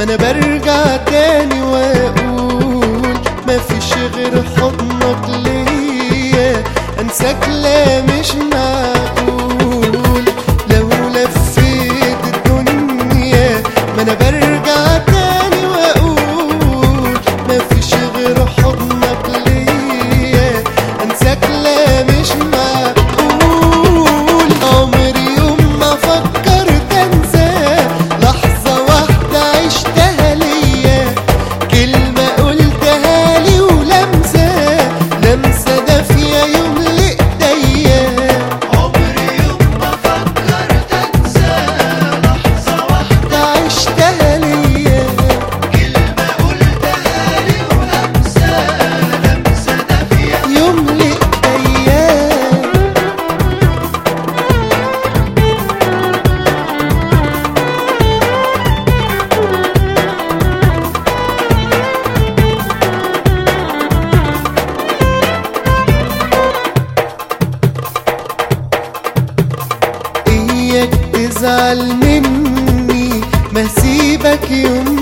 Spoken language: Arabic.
انا برجع تاني واقول مفيش غير حضنك ليا، انساك لا مش معقول. لو لفيت الدنيا ما انا برجع تاني واقول مفيش غير حضنك ليا، انساك لا مش معقول. عمري يوم ما فكرت انساه، لحظة واحدة عشتها ليا، كلمة قلتها لي ولمسة دافية يملأ ايديا. عمري يوم ما فكرت انساه، لحظة واحدة عشتها ليا، كلمة قلتها لي ولمسة دافية يملأ ايديا. اياك تزعل مني، ما سيبك يوم